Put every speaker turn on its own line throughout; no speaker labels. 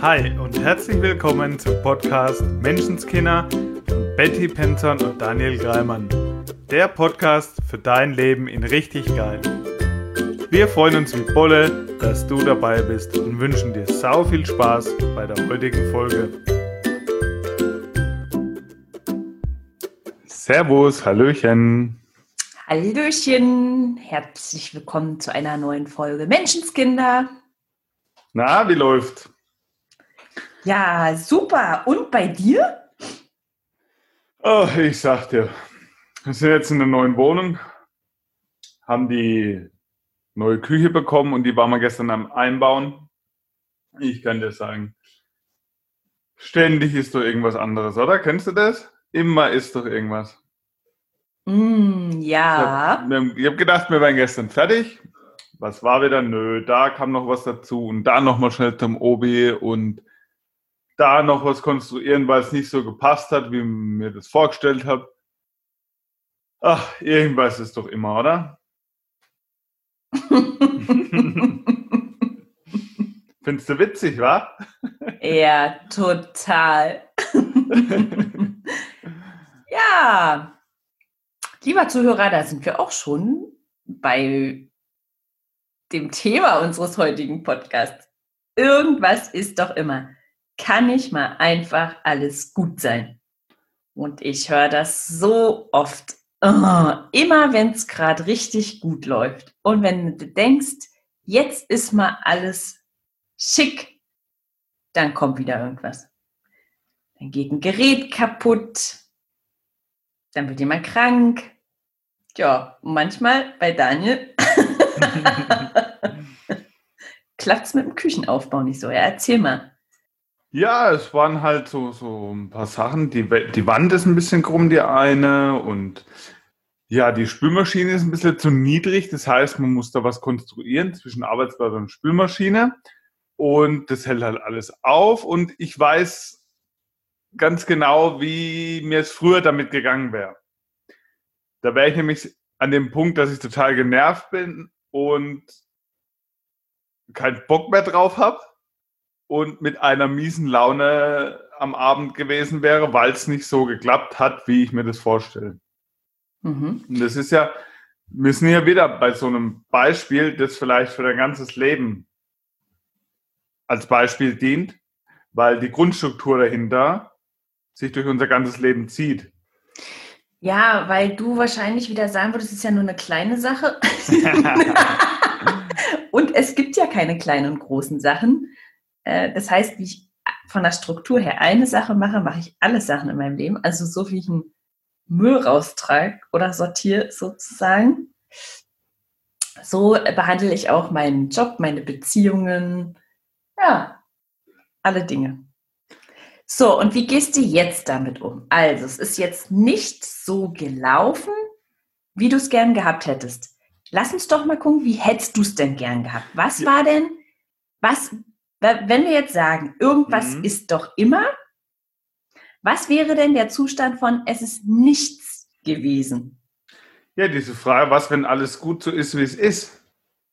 Hi und herzlich willkommen zum Podcast Menschenskinder von Betty Penton und Daniel Greimann. Der Podcast für dein Leben in richtig geil. Wir freuen uns wie Bolle, dass du dabei bist und wünschen dir sau viel Spaß bei der heutigen Folge. Servus, Hallöchen.
Hallöchen, herzlich willkommen zu einer neuen Folge Menschenskinder.
Na, wie läuft?
Ja, super. Und bei dir?
Oh, ich sag dir, wir sind jetzt in der neuen Wohnung, haben die neue Küche bekommen und die waren wir gestern am Einbauen. Ich kann dir sagen, ständig ist doch irgendwas anderes, oder? Kennst du das? Immer ist doch irgendwas.
Ja.
Ich hab gedacht, wir wären gestern fertig. Was war wieder? Nö, da kam noch was dazu und da nochmal schnell zum Obi und da noch was konstruieren, weil es nicht so gepasst hat, wie ich mir das vorgestellt habe. Ach, irgendwas ist doch immer, oder? Findest du witzig, wa?
Ja, total. Ja, lieber Zuhörer, da sind wir auch schon bei dem Thema unseres heutigen Podcasts. Irgendwas ist doch immer. Kann nicht mal einfach alles gut sein? Und ich höre das so oft. Immer wenn es gerade richtig gut läuft. Und wenn du denkst, jetzt ist mal alles schick, dann kommt wieder irgendwas. Dann geht ein Gerät kaputt. Dann wird jemand krank. Ja, manchmal bei Daniel klappt es mit dem Küchenaufbau nicht so. Ja, erzähl mal.
Ja, es waren halt so ein paar Sachen. Die Wand ist ein bisschen krumm, die eine. Und ja, die Spülmaschine ist ein bisschen zu niedrig. Das heißt, man muss da was konstruieren zwischen Arbeitsplatz und Spülmaschine. Und das hält halt alles auf. Und ich weiß ganz genau, wie mir es früher damit gegangen wäre. Da wäre ich nämlich an dem Punkt, dass ich total genervt bin und keinen Bock mehr drauf habe und mit einer miesen Laune am Abend gewesen wäre, weil es nicht so geklappt hat, wie ich mir das vorstelle. Und das ist ja, wir sind ja wieder bei so einem Beispiel, das vielleicht für dein ganzes Leben als Beispiel dient, weil die Grundstruktur dahinter sich durch unser ganzes Leben zieht.
Ja, weil du wahrscheinlich wieder sagen würdest, es ist ja nur eine kleine Sache. Und es gibt ja keine kleinen und großen Sachen. Das heißt, wie ich von der Struktur her eine Sache mache, mache ich alle Sachen in meinem Leben. Also so wie ich einen Müll raustrage oder sortiere sozusagen. So behandle ich auch meinen Job, meine Beziehungen. Ja, alle Dinge. So, und wie gehst du jetzt damit um? Also, es ist jetzt nicht so gelaufen, wie du es gern gehabt hättest. Lass uns doch mal gucken, wie hättest du es denn gern gehabt? Was war denn, wenn wir jetzt sagen, irgendwas ist doch immer, was wäre denn der Zustand von, es ist nichts gewesen?
Ja, diese Frage, was, wenn alles gut so ist, wie es ist?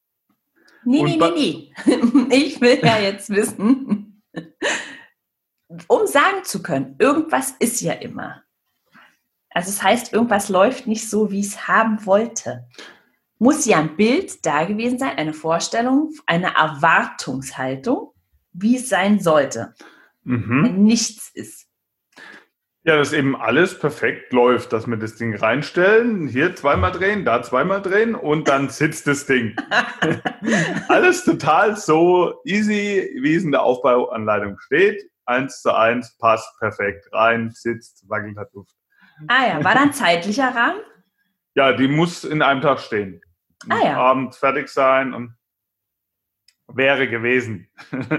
Nee. Ich will ja jetzt wissen, um sagen zu können, irgendwas ist ja immer. Also es heißt, irgendwas läuft nicht so, wie ich es haben wollte. Muss ja ein Bild da gewesen sein, eine Vorstellung, eine Erwartungshaltung, wie es sein sollte, wenn nichts ist.
Ja, dass eben alles perfekt läuft, dass wir das Ding reinstellen, hier zweimal drehen, da zweimal drehen und dann sitzt das Ding. Alles total so easy, wie es in der Aufbauanleitung steht. 1:1, passt perfekt rein, sitzt, wackelt, hat Luft.
Ah ja, war da ein zeitlicher Rahmen?
Ja, die muss in einem Tag stehen.
Ah ja.
Abends fertig sein und wäre gewesen.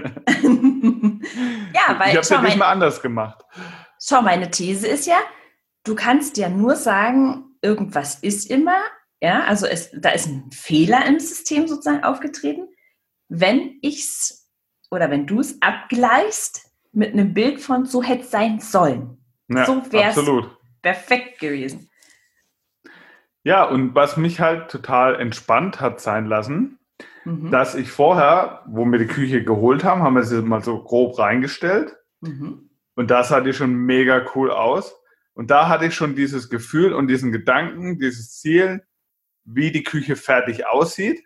Ja, weil
ich habe es ja nicht mal anders gemacht.
Schau, meine These ist ja, du kannst ja nur sagen, irgendwas ist immer, ja, also da ist ein Fehler im System sozusagen aufgetreten, wenn du es abgleichst mit einem Bild von so hätte es sein sollen.
Ja,
so wäre es
perfekt
gewesen.
Ja, und was mich halt total entspannt hat sein lassen,
Mhm.
dass ich vorher, wo wir die Küche geholt haben, haben wir sie mal so grob reingestellt.
Mhm.
Und das sah die schon mega cool aus. Und da hatte ich schon dieses Gefühl und diesen Gedanken, dieses Ziel, wie die Küche fertig aussieht.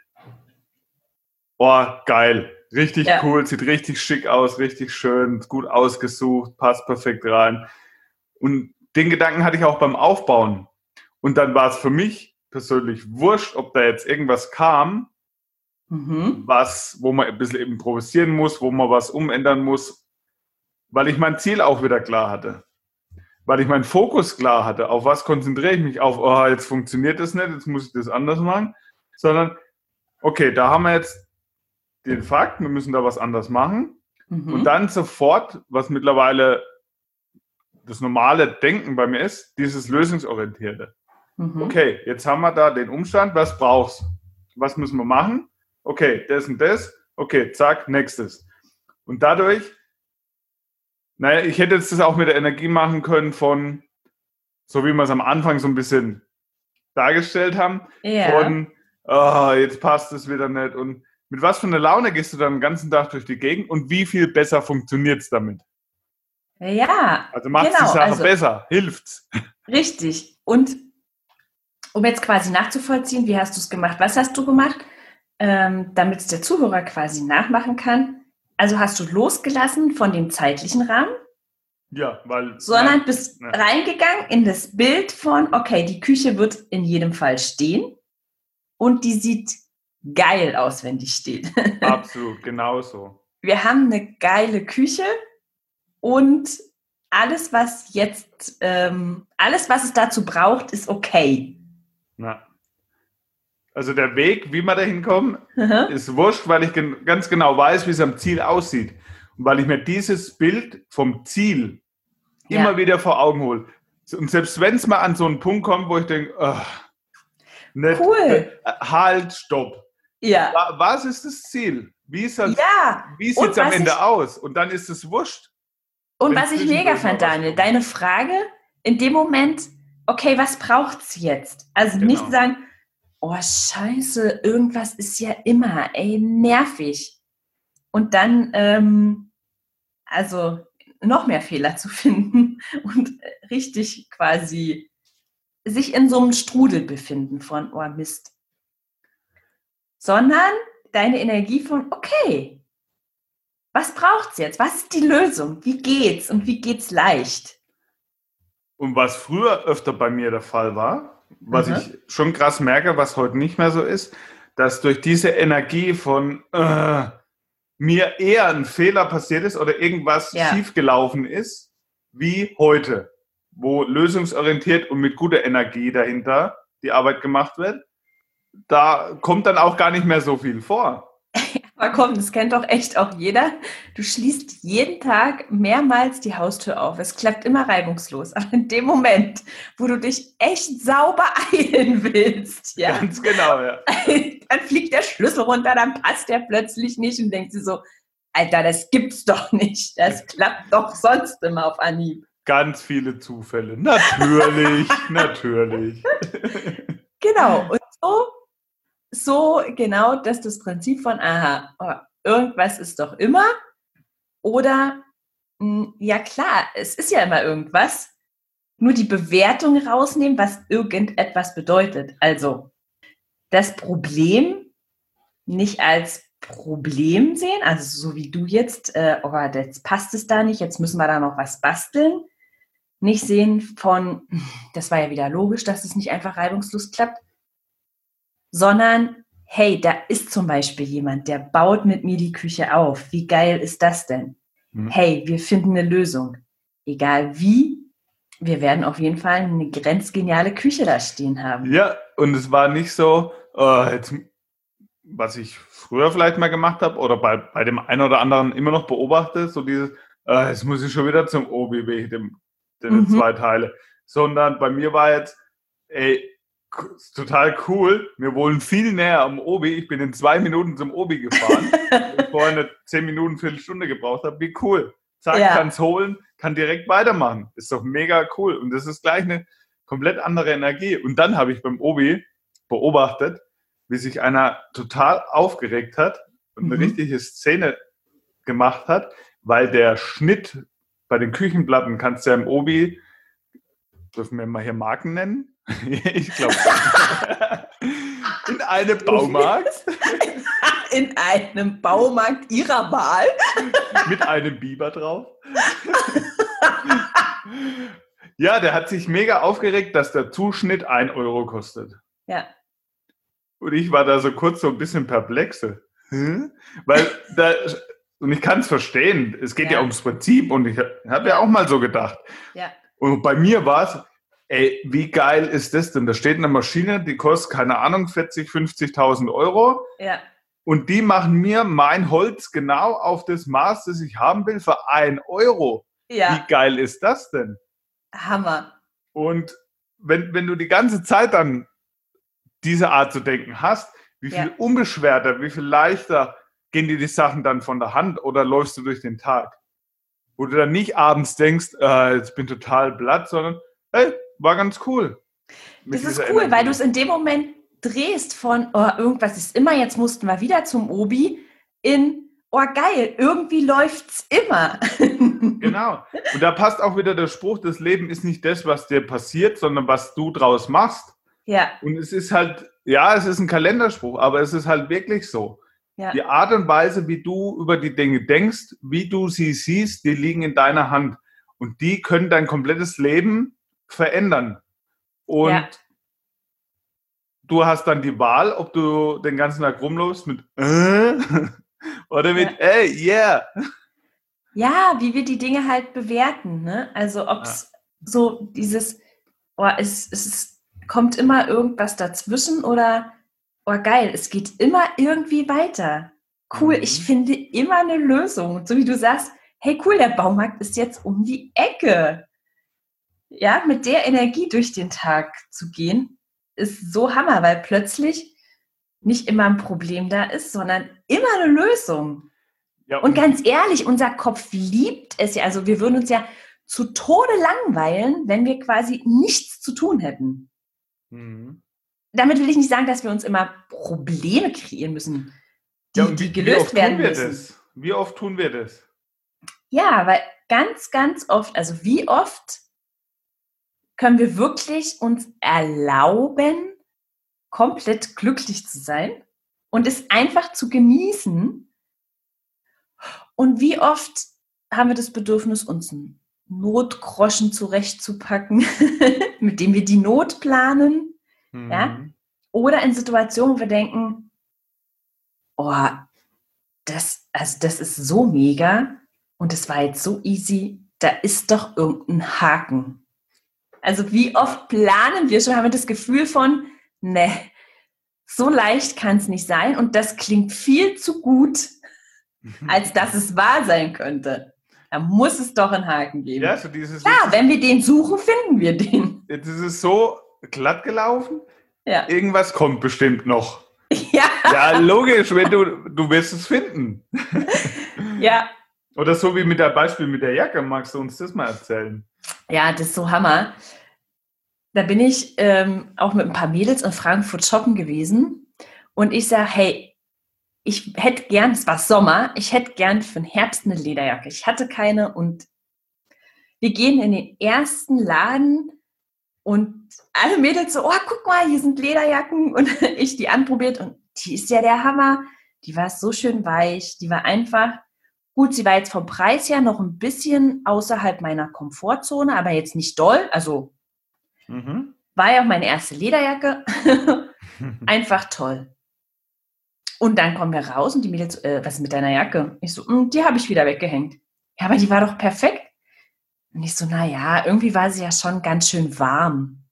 Oh, geil. Richtig
Ja.
cool, sieht richtig schick aus, richtig schön, gut ausgesucht, passt perfekt rein. Und den Gedanken hatte ich auch beim Aufbauen. Und dann war es für mich persönlich wurscht, ob da jetzt irgendwas kam,
Mhm.
wo man ein bisschen improvisieren muss, wo man was umändern muss, weil ich mein Ziel auch wieder klar hatte. Weil ich meinen Fokus klar hatte. Auf was konzentriere ich mich? Auf, oh, jetzt funktioniert das nicht, jetzt muss ich das anders machen. Sondern, okay, da haben wir jetzt den Fakt, wir müssen da was anders machen. Und
Mhm.
dann sofort, was mittlerweile das normale Denken bei mir ist, dieses Lösungsorientierte.
Mhm.
Okay, jetzt haben wir da den Umstand, was brauchst du? Was müssen wir machen? Okay, das und das. Okay, zack, nächstes. Und dadurch, naja, ich hätte jetzt das auch mit der Energie machen können von, so wie wir es am Anfang so ein bisschen dargestellt haben,
Ja.
von, oh, jetzt passt es wieder nicht. Und mit was für einer Laune gehst du dann den ganzen Tag durch die Gegend und wie viel besser funktioniert es damit?
Ja,
Also macht es die
genau.
Sache
Also
besser, hilft's.
richtig. Und um jetzt quasi nachzuvollziehen, wie hast du es gemacht? Was hast du gemacht, damit es der Zuhörer quasi nachmachen kann? Also hast du losgelassen von dem zeitlichen Rahmen,
Ja, weil
sondern bist
ja,
reingegangen in das Bild von, okay, die Küche wird in jedem Fall stehen und die sieht geil aus, wenn die steht.
absolut genauso.
Wir haben eine geile Küche und alles, was jetzt, alles, was es dazu braucht, ist okay.
Ja. Also der Weg, wie wir da hinkommen,
Mhm.
ist wurscht, weil ich ganz genau weiß, wie es am Ziel aussieht. Und weil ich mir dieses Bild vom Ziel immer
Ja,
wieder vor Augen hole. Und selbst wenn es mal an so einen Punkt kommt, wo ich denke, nicht,
cool.
halt, stopp.
Ja,
Was ist das Ziel?
ja.
Wie sieht es am Ende aus? Und dann ist es wurscht,
Und
wenn
was ich mega
zwischendurch mal
fand,
was
Daniel,
kommt.
deine Frage in dem Moment, okay, was braucht's jetzt? Also nicht
Genau.
sagen, oh Scheiße, irgendwas ist ja immer, ey, nervig. Und dann, also noch mehr Fehler zu finden und richtig quasi sich in so einem Strudel befinden von, oh Mist. Sondern deine Energie von, okay, was braucht's jetzt? Was ist die Lösung? Wie geht's? Und wie geht's leicht?
Und was früher öfter bei mir der Fall war, was
Mhm.
ich schon krass merke, was heute nicht mehr so ist, dass durch diese Energie von mir eher ein Fehler passiert ist oder irgendwas
Ja,
schiefgelaufen ist, wie heute, wo lösungsorientiert und mit guter Energie dahinter die Arbeit gemacht wird, da kommt dann auch gar nicht mehr so viel vor.
aber komm, das kennt doch echt auch jeder. Du schließt jeden Tag mehrmals die Haustür auf. Es klappt immer reibungslos. Aber in dem Moment, wo du dich echt sauber eilen willst, ja,
Ganz genau, ja.
dann fliegt der Schlüssel runter, dann passt der plötzlich nicht und denkt sie so, Alter, das gibt's doch nicht. Das klappt doch sonst immer auf Anhieb.
Ganz viele Zufälle. Natürlich, natürlich.
Genau. Und so genau, dass das Prinzip von, aha, oh, irgendwas ist doch immer. Oder, ja klar, es ist ja immer irgendwas. Nur die Bewertung rausnehmen, was irgendetwas bedeutet. Also das Problem nicht als Problem sehen, also so wie du jetzt, oh, jetzt passt es da nicht, jetzt müssen wir da noch was basteln. Nicht sehen von, das war ja wieder logisch, dass es nicht einfach reibungslos klappt, sondern hey, da ist zum Beispiel jemand, der baut mit mir die Küche auf. Wie geil ist das denn?
Hm.
Hey, wir finden eine Lösung. Egal wie, wir werden auf jeden Fall eine grenzgeniale Küche da stehen haben.
Ja, und es war nicht so, jetzt, was ich früher vielleicht mal gemacht habe oder bei dem einen oder anderen immer noch beobachte, so dieses, jetzt muss ich schon wieder zum Obi wegen den
Mhm.
zwei Teile, sondern bei mir war jetzt, ey, ist total cool, wir wohnen viel näher am Obi, ich bin in 2 Minuten zum Obi gefahren, wo ich vorher eine 10 Minuten, Viertelstunde gebraucht habe, wie cool. Zack,
Ja,
kann's holen, kann direkt weitermachen. Ist doch mega cool. Und das ist gleich eine komplett andere Energie. Und dann habe ich beim Obi beobachtet, wie sich einer total aufgeregt hat und eine richtige Szene gemacht hat, weil der Schnitt bei den Küchenplatten, kannst du ja im Obi, dürfen wir mal hier Marken nennen? Ich glaube, in einem Baumarkt.
In einem Baumarkt ihrer Wahl.
Mit einem Biber drauf. Ja, der hat sich mega aufgeregt, dass der Zuschnitt 1 Euro kostet.
Ja.
Und ich war da so kurz so ein bisschen perplexe. Weil und ich kann es verstehen, es geht ja ums Prinzip und ich habe ja auch mal so gedacht.
Ja.
Und bei mir war es, ey, wie geil ist das denn? Da steht eine Maschine, die kostet, keine Ahnung, 40.000, 50.000 Euro.
Ja.
Und die machen mir mein Holz genau auf das Maß, das ich haben will, für 1 Euro.
Ja.
Wie geil ist das denn?
Hammer.
Und wenn du die ganze Zeit dann diese Art zu denken hast, wie viel unbeschwerter, wie viel leichter gehen dir die Sachen dann von der Hand oder läufst du durch den Tag? Wo du dann nicht abends denkst, jetzt bin total platt, sondern hey, war ganz cool.
Das ist cool, weil du es in dem Moment drehst von, oh, irgendwas ist immer, jetzt mussten wir wieder zum Obi, in, oh geil, irgendwie läuft's immer.
Genau. Und da passt auch wieder der Spruch, das Leben ist nicht das, was dir passiert, sondern was du draus machst.
Ja.
Und es ist halt, ja, es ist ein Kalenderspruch, aber es ist halt wirklich so.
Ja.
Die Art und Weise, wie du über die Dinge denkst, wie du sie siehst, die liegen in deiner Hand. Und die können dein komplettes Leben verändern. Und du hast dann die Wahl, ob du den ganzen Tag rumläufst mit oder mit yeah.
Ja, wie wir die Dinge halt bewerten. Ne? Also ob es so dieses, es kommt immer irgendwas dazwischen oder oh geil, es geht immer irgendwie weiter. Cool, ich finde immer eine Lösung. So wie du sagst, hey cool, der Baumarkt ist jetzt um die Ecke. Ja, mit der Energie durch den Tag zu gehen, ist so Hammer, weil plötzlich nicht immer ein Problem da ist, sondern immer eine Lösung. Ja, und ganz ehrlich, unser Kopf liebt es ja. Also wir würden uns ja zu Tode langweilen, wenn wir quasi nichts zu tun hätten. Damit will ich nicht sagen, dass wir uns immer Probleme kreieren müssen, die gelöst werden müssen.
Wie oft tun wir das?
Ja, weil ganz, ganz oft, also wie oft können wir wirklich uns erlauben, komplett glücklich zu sein und es einfach zu genießen. Und wie oft haben wir das Bedürfnis, uns einen Notgroschen zurechtzupacken, mit dem wir die Not planen. Ja? Oder in Situationen, wo wir denken, oh, das ist so mega und es war jetzt so easy, da ist doch irgendein Haken. Also wie oft planen wir schon, haben wir das Gefühl von, ne, so leicht kann es nicht sein und das klingt viel zu gut, als dass es wahr sein könnte. Da muss es doch einen Haken geben.
Ja, so dieses,
wenn wir den suchen, finden wir den.
Jetzt ist es so glatt gelaufen.
Ja.
Irgendwas kommt bestimmt noch.
Ja.
Ja, logisch, wenn du wirst es finden.
Ja.
Oder so wie mit dem Beispiel mit der Jacke. Magst du uns das mal erzählen?
Ja, das ist so Hammer. Da bin ich auch mit ein paar Mädels in Frankfurt shoppen gewesen und ich sage, hey, ich hätte gern, es war Sommer, ich hätte gern für den Herbst eine Lederjacke. Ich hatte keine und wir gehen in den ersten Laden und alle Mädels so, oh, guck mal, hier sind Lederjacken und ich die anprobiert und die ist ja der Hammer. Die war so schön weich, die war einfach gut. Sie war jetzt vom Preis her noch ein bisschen außerhalb meiner Komfortzone, aber jetzt nicht doll, also war ja auch meine erste Lederjacke. Einfach toll. Und dann kommen wir raus und die Mädels, was ist mit deiner Jacke? Ich so, die habe ich wieder weggehängt. Ja, aber die war doch perfekt. Und ich so, naja, irgendwie war sie ja schon ganz schön warm.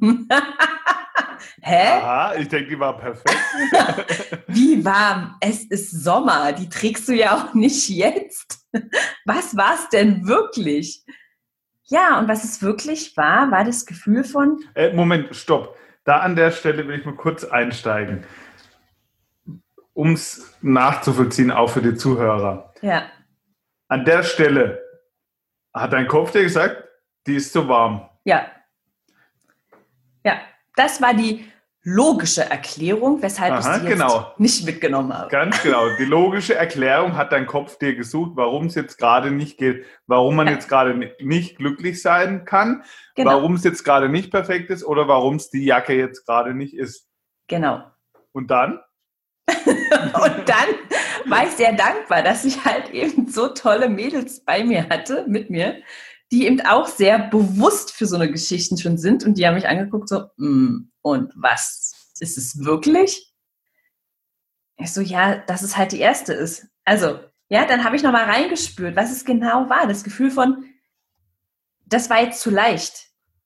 Hä?
Aha, ich denke, die war perfekt.
Wie warm? Es ist Sommer, die trägst du ja auch nicht jetzt. Was war es denn wirklich? Ja, und was es wirklich war, war das Gefühl von...
Moment, stopp. Da an der Stelle will ich mal kurz einsteigen, um es nachzuvollziehen, auch für die Zuhörer.
Ja.
An der Stelle hat dein Kopf dir gesagt, die ist zu warm.
Ja. Ja, das war die logische Erklärung, weshalb ich sie jetzt nicht mitgenommen habe.
Ganz genau. Die logische Erklärung hat dein Kopf dir gesucht, warum es jetzt gerade nicht geht, warum man jetzt gerade nicht glücklich sein kann, warum es jetzt gerade nicht perfekt ist oder warum es die Jacke jetzt gerade nicht ist.
Genau.
Und dann?
Und dann war ich sehr dankbar, dass ich halt eben so tolle Mädels bei mir hatte, mit mir, die eben auch sehr bewusst für so eine Geschichten schon sind und die haben mich angeguckt so, und was ist es wirklich? Ich so, ja, dass es halt die erste ist. Also, ja, dann habe ich nochmal reingespürt, was es genau war. Das Gefühl von, das war jetzt zu leicht.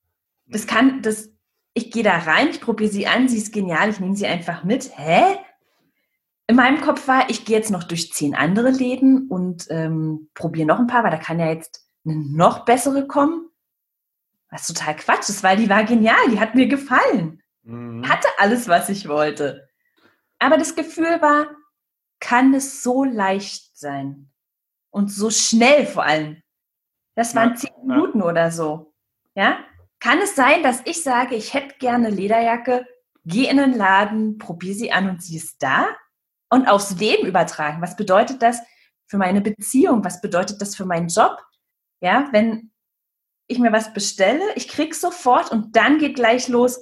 Ich gehe da rein, ich probiere sie an, sie ist genial, ich nehme sie einfach mit. Hä? In meinem Kopf war, ich gehe jetzt noch durch 10 andere Läden und probiere noch ein paar, weil da kann ja jetzt eine noch bessere kommen. Was total Quatsch ist, weil die war genial, die hat mir gefallen. Hatte alles, was ich wollte. Aber das Gefühl war, kann es so leicht sein? Und so schnell vor allem. Das waren 10 Minuten oder so. Ja? Kann es sein, dass ich sage, ich hätte gerne eine Lederjacke, gehe in den Laden, probiere sie an und sie ist da? Und aufs Leben übertragen. Was bedeutet das für meine Beziehung? Was bedeutet das für meinen Job? Ja, wenn ich mir was bestelle, ich krieg's sofort und dann geht gleich los,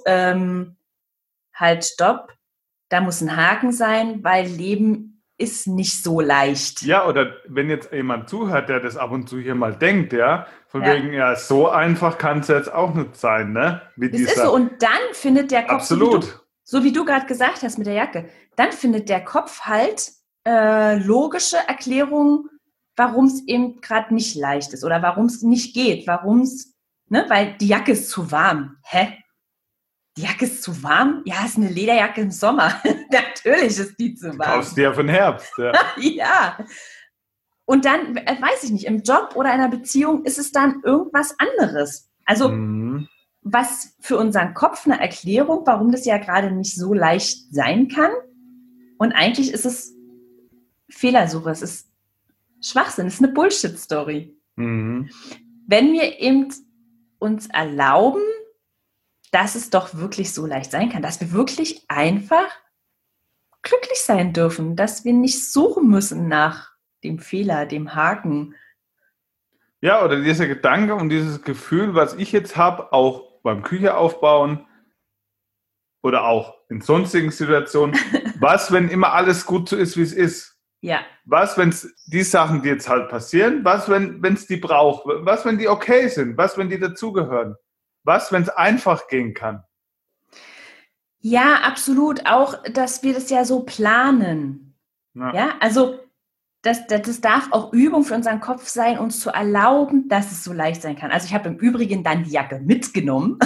halt, stopp, da muss ein Haken sein, weil Leben ist nicht so leicht.
Ja, oder wenn jetzt jemand zuhört, der das ab und zu hier mal denkt, ja, von wegen, ja, so einfach kann es jetzt auch nicht sein, ne?
Das ist so, und dann findet der Kopf,
absolut.
So wie du gerade gesagt hast mit der Jacke, dann findet der Kopf halt logische Erklärungen, warum es eben gerade nicht leicht ist oder warum es nicht geht, weil die Jacke ist zu warm. Hä? Die Jacke ist zu warm? Ja, ist eine Lederjacke im Sommer. Natürlich ist die zu warm. Du
kaufst die ja für den Herbst. Ja.
Ja. Und dann, weiß ich nicht, im Job oder in einer Beziehung ist es dann irgendwas anderes. Also, was für unseren Kopf eine Erklärung, warum das ja gerade nicht so leicht sein kann. Und eigentlich ist es Fehlersuche, es ist Schwachsinn, es ist eine Bullshit-Story. Wenn wir eben uns erlauben, dass es doch wirklich so leicht sein kann, dass wir wirklich einfach glücklich sein dürfen, dass wir nicht suchen müssen nach dem Fehler, dem Haken.
Ja, oder dieser Gedanke und dieses Gefühl, was ich jetzt habe, auch beim Küche aufbauen oder auch in sonstigen Situationen, was, wenn immer alles gut so ist, wie es ist?
Ja.
Was, wenn es die Sachen, die jetzt halt passieren, was, wenn es die braucht? Was, wenn die okay sind? Was, wenn die dazugehören? Was, wenn es einfach gehen kann?
Ja, absolut. Auch, dass wir das ja so planen. Ja, also das darf auch Übung für unseren Kopf sein, uns zu erlauben, dass es so leicht sein kann. Also ich habe im Übrigen dann die Jacke mitgenommen,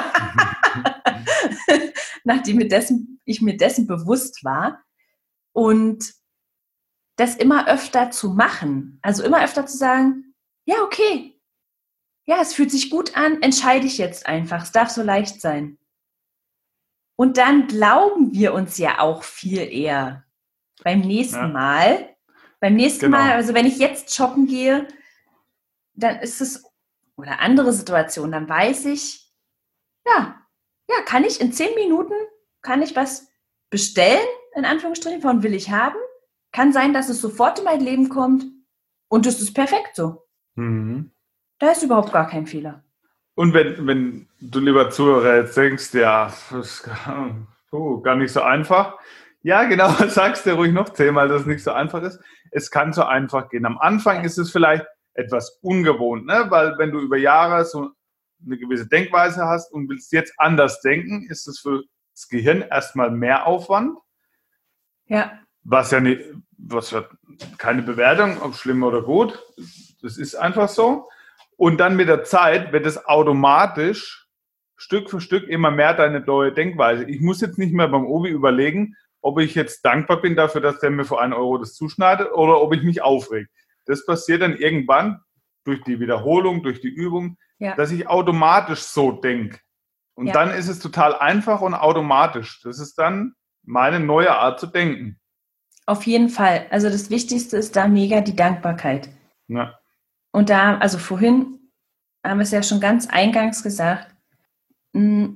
nachdem ich mir dessen bewusst war. Und das immer öfter zu machen. Also immer öfter zu sagen, ja, okay. Ja, es fühlt sich gut an, entscheide ich jetzt einfach. Es darf so leicht sein. Und dann glauben wir uns ja auch viel eher beim nächsten Mal. Beim nächsten Mal, also wenn ich jetzt shoppen gehe, dann ist es, oder andere Situation, dann weiß ich, ja, kann ich in 10 Minuten, kann ich was bestellen, in Anführungsstrichen, von will ich haben. Kann sein, dass es sofort in mein Leben kommt und es ist perfekt so. Da ist überhaupt gar kein Fehler.
Und wenn du, lieber Zuhörer, jetzt denkst, ja, das ist gar nicht so einfach. Ja, genau, sagst du ruhig noch 10-mal, dass es nicht so einfach ist. Es kann so einfach gehen. Am Anfang ist es vielleicht etwas ungewohnt, ne? Weil wenn du über Jahre so eine gewisse Denkweise hast und willst jetzt anders denken, ist es für das Gehirn erstmal mehr Aufwand.
Ja.
Was wird keine Bewertung, ob schlimm oder gut. Das ist einfach so. Und dann mit der Zeit wird es automatisch Stück für Stück immer mehr deine neue Denkweise. Ich muss jetzt nicht mehr beim Obi überlegen, ob ich jetzt dankbar bin dafür, dass der mir für 1 Euro das zuschneidet oder ob ich mich aufrege. Das passiert dann irgendwann durch die Wiederholung, durch die Übung, dass ich automatisch so denke. Und dann ist es total einfach und automatisch. Das ist dann meine neue Art zu denken.
Auf jeden Fall. Also das Wichtigste ist da mega die Dankbarkeit.
Ja.
Und da, also vorhin haben wir es ja schon ganz eingangs gesagt,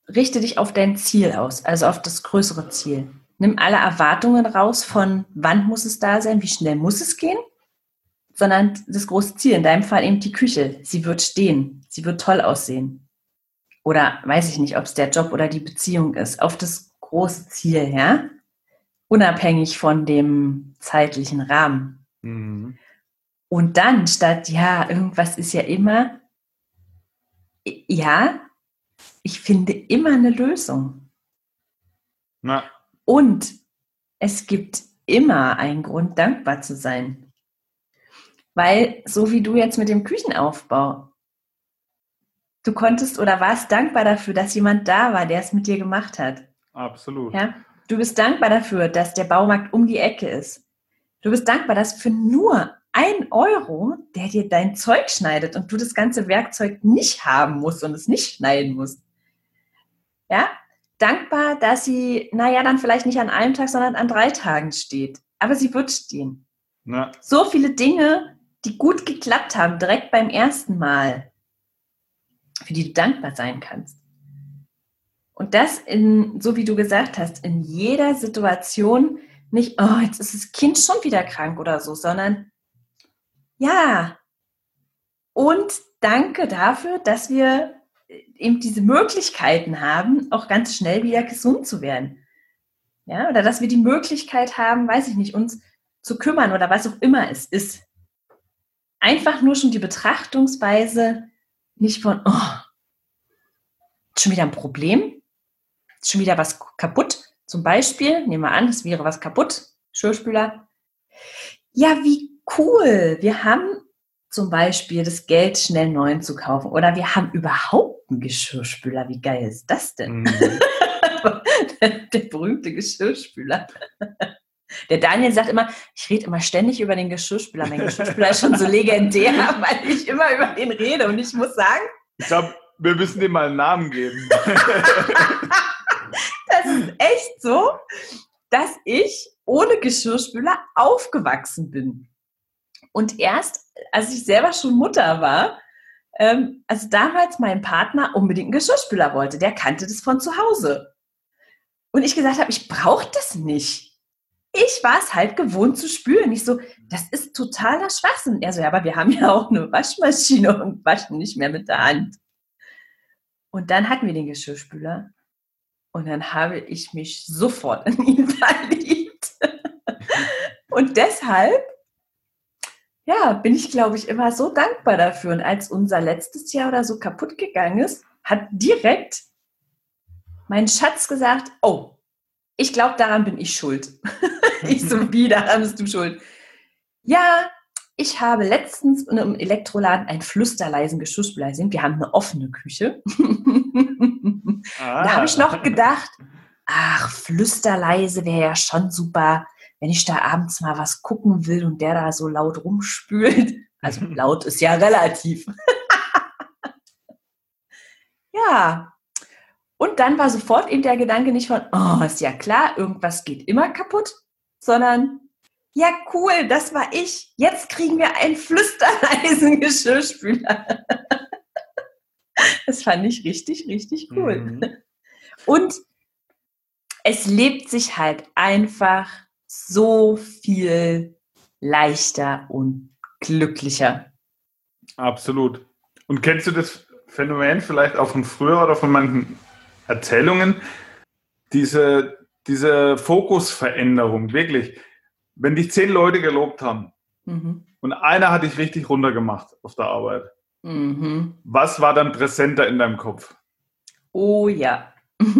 richte dich auf dein Ziel aus, also auf das größere Ziel. Nimm alle Erwartungen raus von, wann muss es da sein, wie schnell muss es gehen, sondern das große Ziel, in deinem Fall eben die Küche. Sie wird stehen, sie wird toll aussehen. Oder weiß ich nicht, ob es der Job oder die Beziehung ist, auf das große Ziel, ja? Unabhängig von dem zeitlichen Rahmen.
Mhm.
Und dann statt, ja, irgendwas ist ja immer, ja, ich finde immer eine Lösung.
Na,
Und es gibt immer einen Grund, dankbar zu sein. Weil, so wie du jetzt mit dem Küchenaufbau, du konntest oder warst dankbar dafür, dass jemand da war, der es mit dir gemacht hat.
absolut.
Ja? Du bist dankbar dafür, dass der Baumarkt um die Ecke ist. Du bist dankbar, dass für nur 1 Euro, der dir dein Zeug schneidet und du das ganze Werkzeug nicht haben musst und es nicht schneiden musst. Ja? Dankbar, dass sie, naja, dann vielleicht nicht an einem Tag, sondern an 3 Tagen steht. Aber sie wird stehen.
Na,
So viele Dinge, die gut geklappt haben, direkt beim ersten Mal, für die du dankbar sein kannst. Und das so wie du gesagt hast, in jeder Situation nicht, oh, jetzt ist das Kind schon wieder krank oder so, sondern ja, und danke dafür, dass wir eben diese Möglichkeiten haben, auch ganz schnell wieder gesund zu werden. Ja, oder dass wir die Möglichkeit haben, weiß ich nicht, uns zu kümmern oder was auch immer es ist. Einfach nur schon die Betrachtungsweise nicht von, oh, schon wieder ein Problem, schon wieder was kaputt. Zum Beispiel, nehmen wir an, es wäre was kaputt, Geschirrspüler. Ja, wie cool, wir haben zum Beispiel das Geld, schnell neuen zu kaufen. Oder wir haben überhaupt einen Geschirrspüler. Wie geil ist das denn?
mhm.
Der berühmte Geschirrspüler. Der Daniel sagt immer, ich rede immer ständig über den Geschirrspüler. Mein Geschirrspüler ist schon so legendär, weil ich immer über den rede. Und ich muss sagen,
Ich glaube, wir müssen dem mal einen Namen geben.
das ist echt so, dass ich ohne Geschirrspüler aufgewachsen bin. Und erst, als ich selber schon Mutter war, also damals mein Partner unbedingt einen Geschirrspüler wollte. Der kannte das von zu Hause. Und ich gesagt habe, ich brauche das nicht. Ich war es halt gewohnt zu spülen. Ich so, das ist totaler Schwachsinn. Er so, ja, aber wir haben ja auch eine Waschmaschine und waschen nicht mehr mit der Hand. Und dann hatten wir den Geschirrspüler. Und dann habe ich mich sofort in ihn verliebt. Und deshalb, ja, bin ich, glaube ich, immer so dankbar dafür. Und als unser letztes Jahr oder so kaputt gegangen ist, hat direkt mein Schatz gesagt, oh, ich glaube, daran bin ich schuld. Ich so, wie, daran bist du schuld? Ja, ich habe letztens in einem Elektroladen einen flüsterleisen Geschirrspüler gesehen. Wir haben eine offene Küche. Da habe ich noch gedacht, ach, flüsterleise wäre ja schon super, wenn ich da abends mal was gucken will und der da so laut rumspült. Also laut ist ja relativ. Ja. Und dann war sofort eben der Gedanke nicht von, oh, ist ja klar, irgendwas geht immer kaputt, sondern, ja cool, das war ich. Jetzt kriegen wir einen flüsterleisen Geschirrspüler. Das fand ich richtig, richtig cool.
Mhm.
Und es lebt sich halt einfach so viel leichter und glücklicher.
Absolut. Und kennst du das Phänomen vielleicht auch von früher oder von manchen Erzählungen? Diese Fokusveränderung, wirklich. Wenn dich 10 Leute gelobt haben und einer hat dich richtig runtergemacht auf der Arbeit, was war dann präsenter in deinem Kopf?
Oh ja.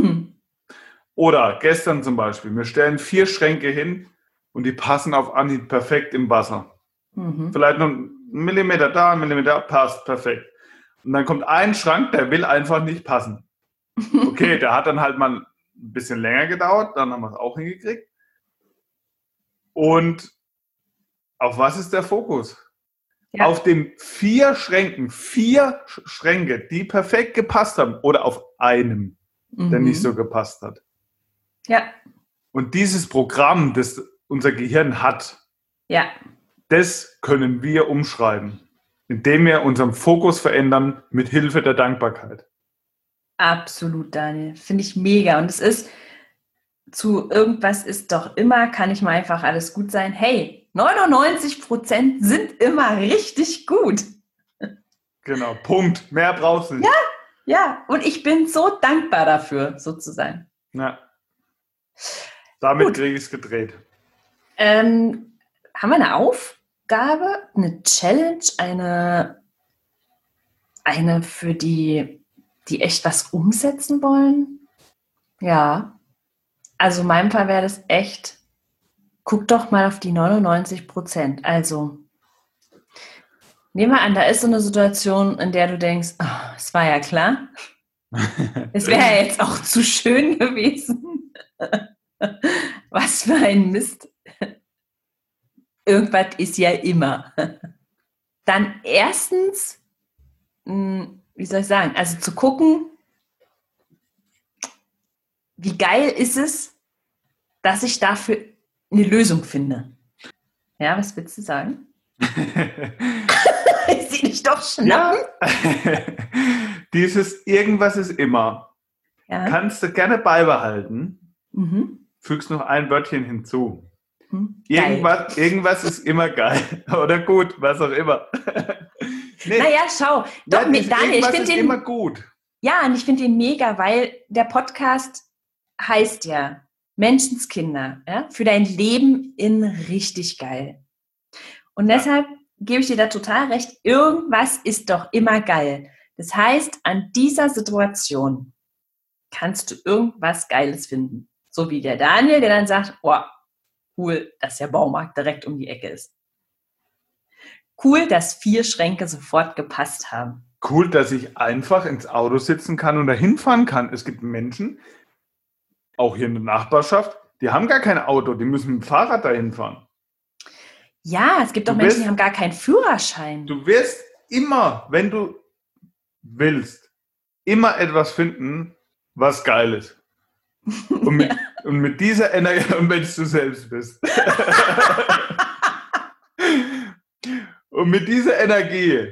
Oder gestern zum Beispiel, wir stellen 4 Schränke hin und die passen auf Anhieb perfekt im Wasser. Vielleicht noch einen Millimeter da, einen Millimeter, passt perfekt. Und dann kommt ein Schrank, der will einfach nicht passen. Okay, der hat dann halt mal ein bisschen länger gedauert, dann haben wir es auch hingekriegt. Und auf was ist der Fokus? Ja. Auf den 4 Schränken, 4 Schränke, die perfekt gepasst haben, oder auf einem, der nicht so gepasst hat.
Ja.
Und dieses Programm, das unser Gehirn hat,
ja,
das können wir umschreiben, indem wir unseren Fokus verändern mit Hilfe der Dankbarkeit.
Absolut, Daniel. Finde ich mega. Und es ist, zu irgendwas ist doch immer, kann ich mal einfach alles gut sein. Hey, 99% sind immer richtig gut.
Genau, Punkt. Mehr brauchst du nicht.
Ja, und ich bin so dankbar dafür, sozusagen.
Ja. Damit
Gut.
kriege ich es gedreht.
Haben wir eine Aufgabe, eine Challenge, eine für die echt was umsetzen wollen? Ja. Also in meinem Fall wäre das echt, guck doch mal auf die 99%. Also, nehmen wir an, da ist so eine Situation, in der du denkst, oh, es war ja klar. Es wäre ja jetzt auch zu schön gewesen. Was für ein Mist. Irgendwas ist ja immer. Dann erstens, wie soll ich sagen, also zu gucken, wie geil ist es, dass ich dafür eine Lösung finde. Ja, was willst du sagen? Ich sehe dich doch schnappen.
Ja. Dieses Irgendwas ist immer.
Ja.
Kannst du gerne beibehalten.
Mhm.
Fügst noch ein Wörtchen hinzu.
Geil.
Irgendwas ist immer geil. Oder gut, was auch immer. Nee.
Naja, schau. Doch,
Ja,
Daniel, ich finde den
immer gut.
Ja, und ich finde den mega, weil der Podcast heißt ja Menschenskinder, ja, für dein Leben in richtig geil. Und deshalb gebe ich dir da total recht, irgendwas ist doch immer geil. Das heißt, an dieser Situation kannst du irgendwas Geiles finden. So wie der Daniel, der dann sagt, oh, cool, dass der Baumarkt direkt um die Ecke ist. Cool, dass 4 Schränke sofort gepasst haben.
Cool, dass ich einfach ins Auto sitzen kann und dahin fahren kann. Es gibt Menschen, auch hier in der Nachbarschaft, die haben gar kein Auto, die müssen mit dem Fahrrad dahin fahren.
Ja, es gibt auch Menschen, die haben gar keinen Führerschein.
Du wirst immer, wenn du willst, immer etwas finden, was geil ist. Und mit dieser Energie, und wenn du selbst bist. Und mit dieser Energie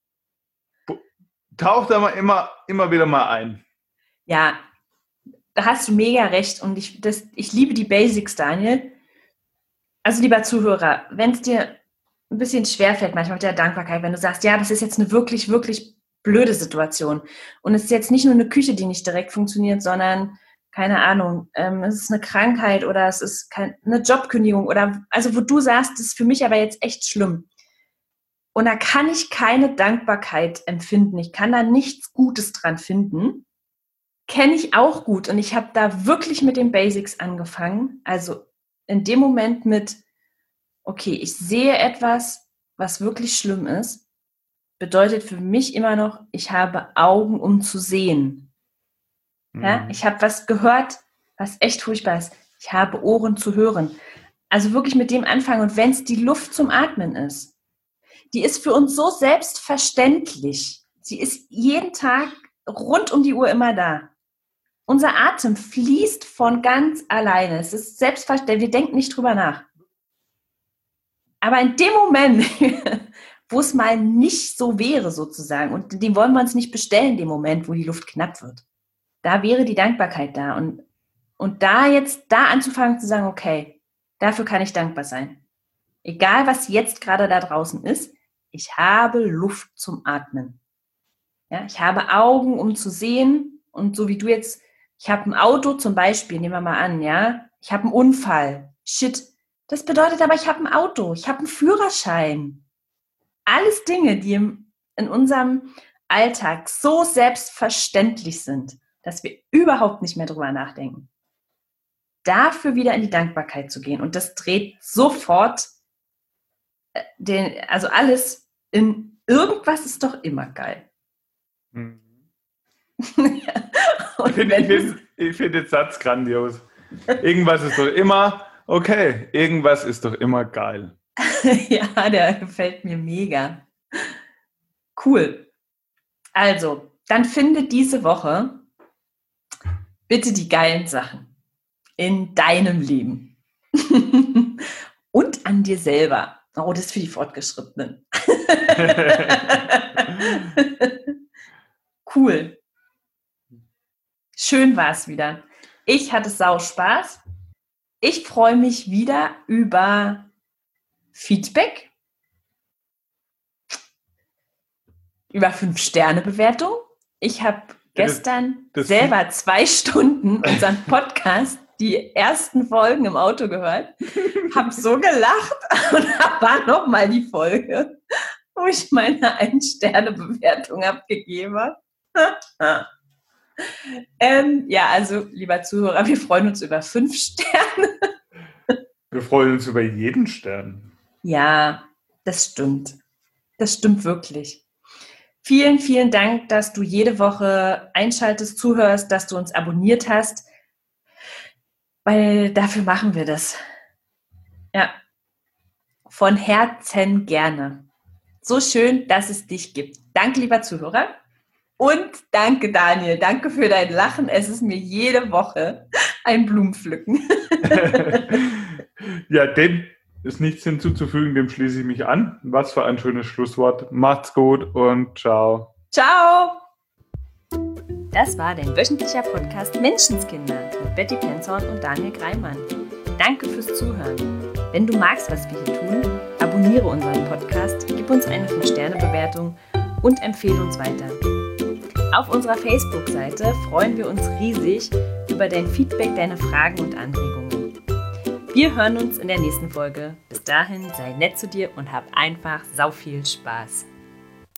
taucht da mal immer wieder mal ein.
Ja, da hast du mega recht. Und ich liebe die Basics, Daniel. Also, lieber Zuhörer, wenn es dir ein bisschen schwerfällt, manchmal mit der Dankbarkeit, wenn du sagst, ja, das ist jetzt eine wirklich, wirklich blöde Situation. Und es ist jetzt nicht nur eine Küche, die nicht direkt funktioniert, sondern, keine Ahnung, es ist eine Krankheit oder es ist eine Jobkündigung oder, also wo du sagst, das ist für mich aber jetzt echt schlimm. Und da kann ich keine Dankbarkeit empfinden. Ich kann da nichts Gutes dran finden. Kenne ich auch gut. Und ich habe da wirklich mit den Basics angefangen. Also in dem Moment mit, okay, ich sehe etwas, was wirklich schlimm ist, bedeutet für mich immer noch, ich habe Augen, um zu sehen. Ja? Ich habe was gehört, was echt furchtbar ist. Ich habe Ohren zu hören. Also wirklich mit dem anfangen. Und wenn es die Luft zum Atmen ist, die ist für uns so selbstverständlich. Sie ist jeden Tag rund um die Uhr immer da. Unser Atem fließt von ganz alleine. Es ist selbstverständlich, wir denken nicht drüber nach. Aber in dem Moment, wo es mal nicht so wäre sozusagen, und den wollen wir uns nicht bestellen, dem Moment, wo die Luft knapp wird, da wäre die Dankbarkeit da. Und da anzufangen zu sagen, okay, dafür kann ich dankbar sein. Egal, was jetzt gerade da draußen ist, ich habe Luft zum Atmen. Ja, ich habe Augen, um zu sehen. Und so wie du jetzt, ich habe ein Auto zum Beispiel, nehmen wir mal an, ja, ich habe einen Unfall. Shit, das bedeutet aber, ich habe ein Auto, ich habe einen Führerschein. Alles Dinge, die in unserem Alltag so selbstverständlich sind, dass wir überhaupt nicht mehr drüber nachdenken. Dafür wieder in die Dankbarkeit zu gehen. Und das dreht sofort also alles in irgendwas ist doch immer geil.
Ich finde den Satz grandios. Irgendwas ist doch immer okay. Irgendwas ist doch immer geil.
Ja, der gefällt mir mega. Cool. Also, dann finde diese Woche bitte die geilen Sachen in deinem Leben. Und an dir selber. Oh, das ist für die Fortgeschrittenen. Cool. Schön war es wieder. Ich hatte sau Spaß. Ich freue mich wieder über Feedback, über 5-Sterne-Bewertung. Ich habe gestern selber 2 Stunden unseren Podcast, die ersten Folgen im Auto gehört, habe so gelacht und war nochmal die Folge, wo ich meine 1-Sterne-Bewertung abgegeben habe. Ja, also, lieber Zuhörer, wir freuen uns über 5 Sterne.
Wir freuen uns über jeden Stern.
Ja, das stimmt. Das stimmt wirklich. Vielen, vielen Dank, dass du jede Woche einschaltest, zuhörst, dass du uns abonniert hast, weil dafür machen wir das. Ja, von Herzen gerne. So schön, dass es dich gibt. Danke, lieber Zuhörer. Und danke, Daniel. Danke für dein Lachen. Es ist mir jede Woche ein Blumenpflücken.
Ja, dem ist nichts hinzuzufügen, dem schließe ich mich an. Was für ein schönes Schlusswort. Macht's gut und ciao.
Ciao. Das war dein wöchentlicher Podcast Menschenskinder mit Betty Penzorn und Daniel Greimann. Danke fürs Zuhören. Wenn du magst, was wir hier tun, abonniere unseren Podcast, gib uns eine 5-Sterne-Bewertung und empfehle uns weiter. Auf unserer Facebook-Seite freuen wir uns riesig über dein Feedback, deine Fragen und Anregungen. Wir hören uns in der nächsten Folge. Bis dahin, sei nett zu dir und hab einfach sau viel Spaß.